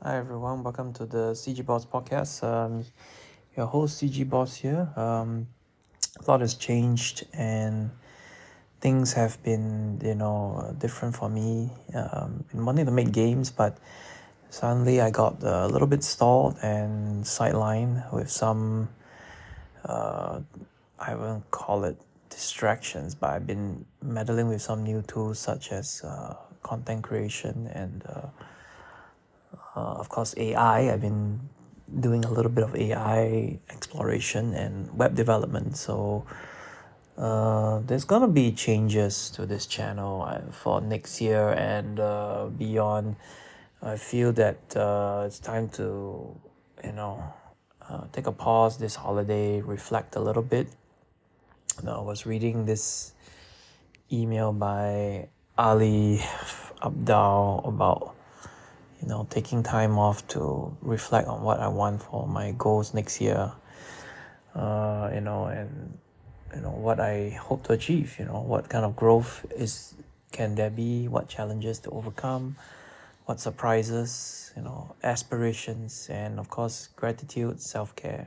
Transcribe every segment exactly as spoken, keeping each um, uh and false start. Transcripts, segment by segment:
Hi everyone, welcome to the C G Boss podcast. Um, your host C G Boss here. Um, a lot has changed and things have been, you know, different for me. Um, been wanting to make games, but suddenly I got a little bit stalled and sidelined with some, uh, I won't call it distractions, but I've been meddling with some new tools such as uh, content creation and uh, uh, of course A I. I've been doing a little bit of A I exploration and web development. So uh, there's gonna be changes to this channel uh, for next year and uh, beyond. I feel that uh, it's time to, you know, uh, take a pause this holiday, reflect a little bit. I was reading this email by Ali Abdal about you know taking time off to reflect on what I want for my goals next year, uh you know and you know what I hope to achieve, you know what kind of growth is can there be, what challenges to overcome, what surprises, you know aspirations, and of course gratitude, self-care.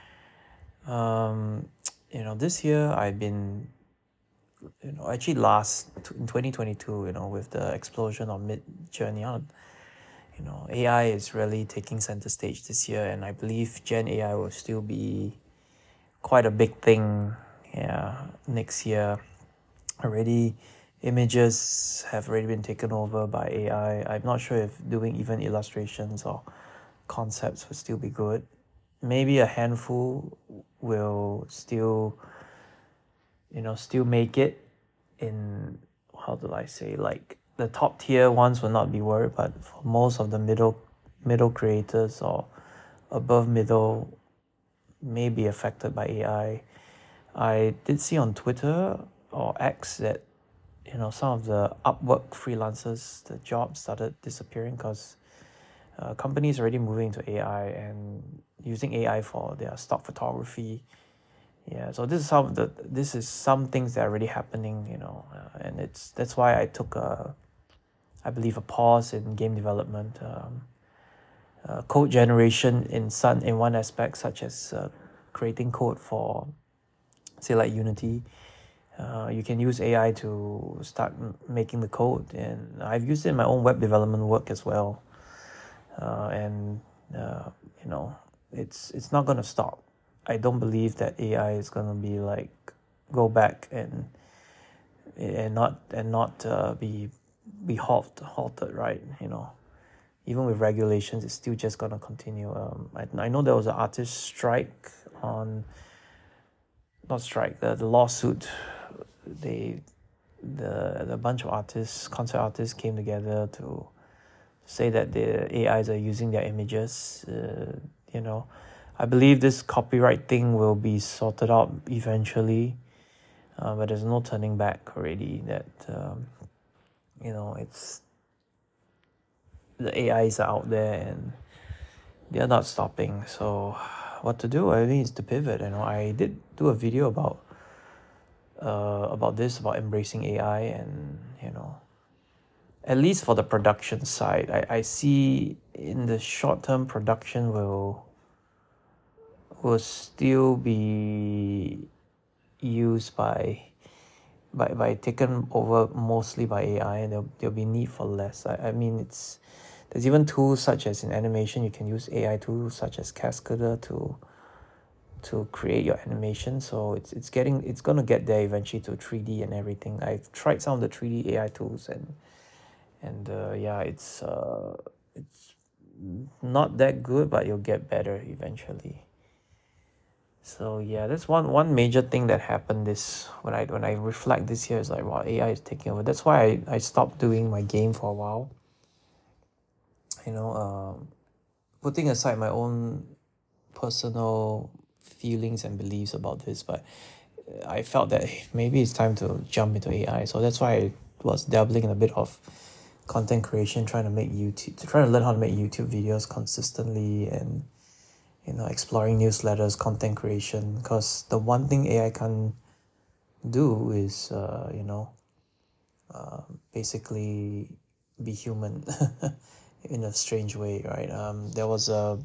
um you know this year I've been, you know actually last in twenty twenty-two, you know with the explosion of mid journey on, you know A I is really taking center stage this year, and I believe Gen A I will still be quite a big thing, yeah, next year. Already images have already been taken over by A I. I'm not sure if doing even illustrations or concepts will still be good. Maybe a handful will still, you know still make it in, how do I say, like the top tier ones will not be worried, but for most of the middle middle creators or above middle may be affected by A I. I did see on Twitter or X that, you know some of the Upwork freelancers, the jobs started disappearing because uh, companies are already moving to A I and using A I for their stock photography. Yeah, so this is some of the this is some things that are already happening, you know, uh, and it's that's why I took a, I believe, a pause in game development. Um, uh, code generation in some in one aspect, such as uh, creating code for, say, like Unity. Uh, you can use A I to start m- making the code, and I've used it in my own web development work as well. Uh, and uh, you know, it's it's not gonna stop. I don't believe that A I is gonna be like go back and and not and not uh, be be halt halted, right? You know, even with regulations, it's still just gonna continue. Um, I I know there was an artist strike on, not strike, the, the lawsuit. They the the bunch of artists, concept artists, came together to say that the A Is are using their images. Uh, you know, I believe this copyright thing will be sorted out eventually, uh, but there's no turning back already. That um, you know, it's the A Is are out there and they are not stopping. So, what to do? I think it's to pivot. You know, I did do a video about uh about this, about embracing A I, and you know at least for the production side, I, I see in the short term production will will still be used by by by taken over mostly by A I, and there'll, there'll be need for less. I, I mean it's there's even tools such as in animation you can use A I tools such as Cascada to to create your animation. So it's it's getting it's gonna get there eventually to three D and everything. I've tried some of the three D A I tools, and and uh, yeah, it's uh it's not that good, but you'll get better eventually. So yeah, that's one one major thing that happened this when I when I reflect this year, is like, wow, A I is taking over. That's why I, I stopped doing my game for a while. You know, um, putting aside my own personal feelings and beliefs about this, but I felt that maybe it's time to jump into A I. So that's why I was dabbling in a bit of content creation, trying to make YouTube, trying to learn how to make YouTube videos consistently, and you know exploring newsletters, content creation. Because the one thing A I can do is uh, you know uh, basically be human. in a strange way, right? Um, there was a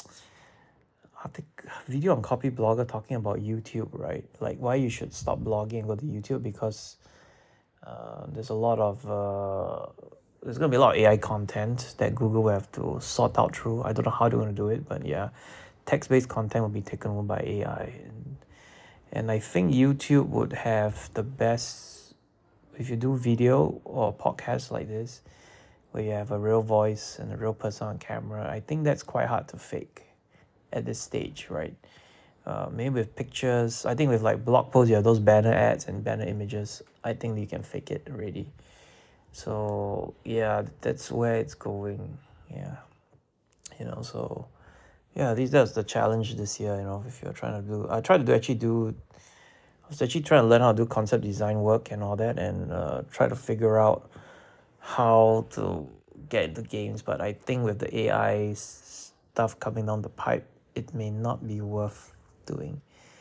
I think video on Copy Blogger talking about YouTube, right? Like why you should stop blogging and go to YouTube because uh, there's a lot of uh, there's gonna be a lot of A I content that Google will have to sort out through. I don't know how they're gonna do it, but yeah, text-based content will be taken over by A I, and and I think YouTube would have the best if you do video or podcast like this, where you have a real voice and a real person on camera. I think that's quite hard to fake at this stage, right? Uh, maybe with pictures. I think with like blog posts, you have those banner ads and banner images. I think you can fake it already. So yeah, that's where it's going. Yeah, you know. So yeah, these that's the challenge this year. You know, if you're trying to do, I try to do actually do. I was actually trying to learn how to do concept design work and all that, and uh, try to figure out how to get into games. But I think with the A I stuff coming down the pipe, it may not be worth doing.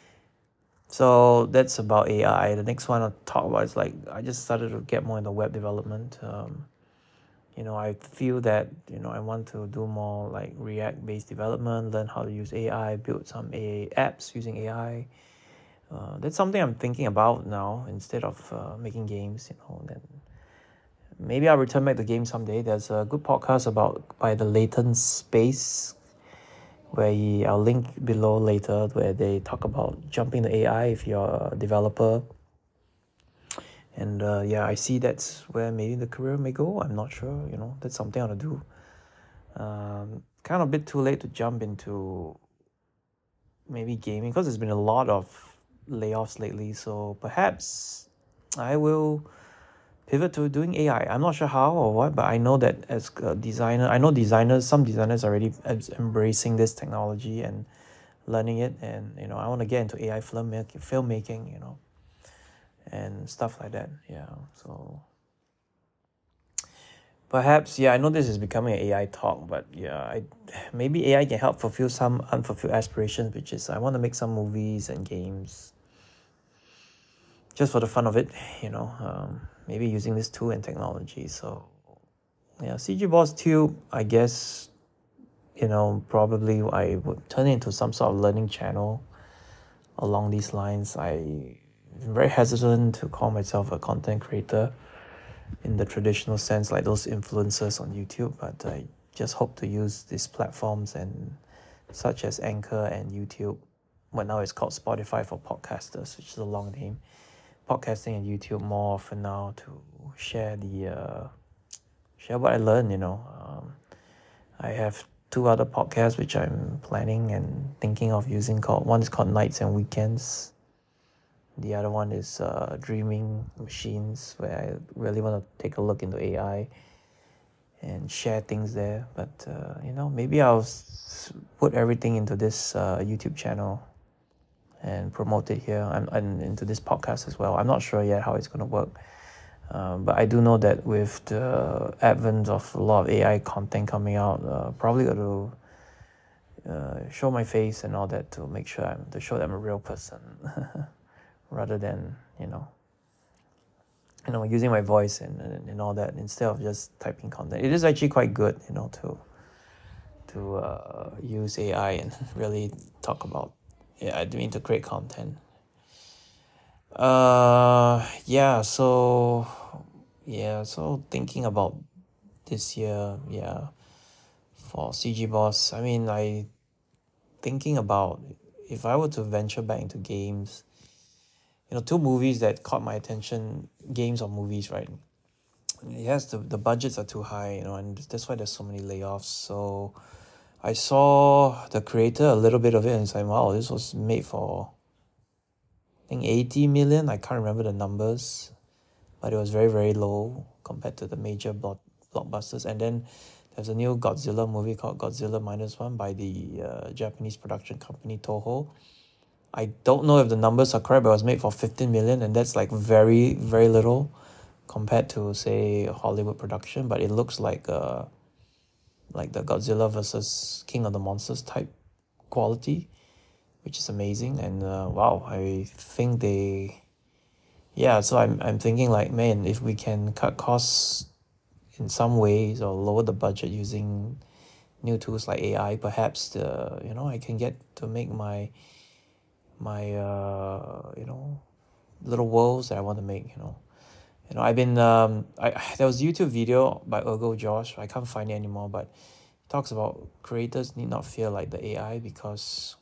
So that's about A I. The next one I'll talk about is like I just started to get more into web development. Um, you know, I feel that you know I want to do more like React based development, learn how to use A I, build some A I apps using A I. Uh, that's something I'm thinking about now instead of uh, making games. You know, then maybe I'll return back to games someday. There's a good podcast about by the Latent Space where he, I'll link below later, where they talk about jumping to A I if you're a developer. And uh, yeah, I see that's where maybe the career may go. I'm not sure, you know, that's something I want to do. Um, kind of a bit too late to jump into maybe gaming because there's been a lot of layoffs lately. So perhaps I will pivot to doing A I. I'm not sure how or what, but I know that as a designer, I know designers, some designers are already embracing this technology and learning it. And, you know, I want to get into A I filmmaking, filmmaking, you know, and stuff like that. Yeah. So perhaps, yeah, I know this is becoming an A I talk, but yeah, I maybe A I can help fulfill some unfulfilled aspirations, which is I want to make some movies and games just for the fun of it, you know, um, maybe using this tool and technology. So yeah, C G Boss Tube, I guess, you know, probably I would turn it into some sort of learning channel along these lines. I'm very hesitant to call myself a content creator in the traditional sense, like those influencers on YouTube, but I just hope to use these platforms and such as Anchor and YouTube. Well, now it's called Spotify for podcasters, which is a long name. Podcasting and YouTube more often now to share the uh, share what I learned. You know, um, I have two other podcasts which I'm planning and thinking of using. Called one is called Nights and Weekends. The other one is uh, Dreaming Machines, where I really want to take a look into A I and share things there. But, uh, you know, maybe I'll s- put everything into this uh, YouTube channel and promote it here and, and into this podcast as well. I'm not sure yet how it's going to work. Um, but I do know that with the advent of a lot of A I content coming out, uh, probably got to uh, show my face and all that to make sure I'm to show that I'm a real person. Rather than you know you know using my voice and, and, and all that instead of just typing content. It is actually quite good, you know, to to uh, use A I and really talk about, yeah, I mean, to create content. Uh yeah, so yeah, so thinking about this year, yeah, for C G Boss, I mean, I thinking about if I were to venture back into games, you know, two movies that caught my attention, games or movies, right? Yes, the, the budgets are too high, you know, and that's why there's so many layoffs. So I saw the creator, a little bit of it, and it's like, wow, this was made for, I think, eighty million. I can't remember the numbers, but it was very, very low compared to the major block, blockbusters. And then there's a new Godzilla movie called Godzilla Minus One by the uh, Japanese production company Toho. I don't know if the numbers are correct, but it was made for fifteen million, and that's like very, very little compared to, say, a Hollywood production. But it looks like uh like the Godzilla versus King of the Monsters type quality, which is amazing. And uh, wow, I think they, yeah. So I'm I'm thinking like, man, if we can cut costs in some ways or lower the budget using new tools like A I, perhaps the you know I can get to make my my uh you know little worlds that I want to make. You know, you know I've been um I there was a YouTube video by Ergo Josh. I can't find it anymore, but it talks about creators need not fear like the A I because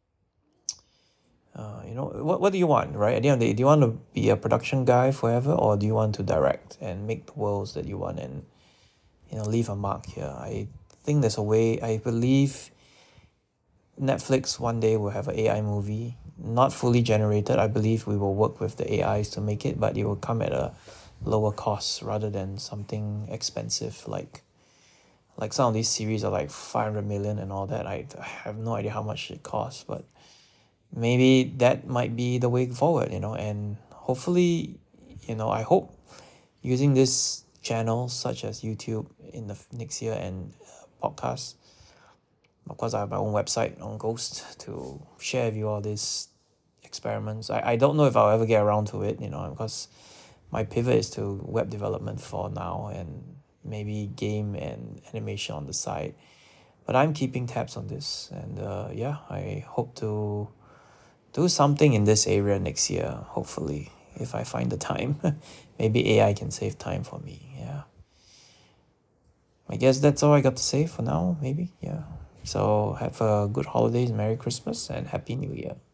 uh you know what what do you want, right? At the end of the day, do you want to be a production guy forever, or do you want to direct and make the worlds that you want and you know leave a mark here? I think there's a way. I believe Netflix one day will have an A I movie, not fully generated. I believe we will work with the A Is to make it, but it will come at a lower cost rather than something expensive like like some of these series are like five hundred million and all that. I, I have no idea how much it costs, but maybe that might be the way forward, you know, and hopefully, you know, I hope using this channel such as YouTube in the f- next year and uh, podcasts. Of course, I have my own website on Ghost to share with you all these experiments. I, I don't know if I'll ever get around to it, you know, because my pivot is to web development for now and maybe game and animation on the side. But I'm keeping tabs on this, and uh, yeah, I hope to do something in this area next year, hopefully, if I find the time. Maybe A I can save time for me. Yeah. I guess that's all I got to say for now, maybe. Yeah. So have a good holidays, Merry Christmas, and Happy New Year.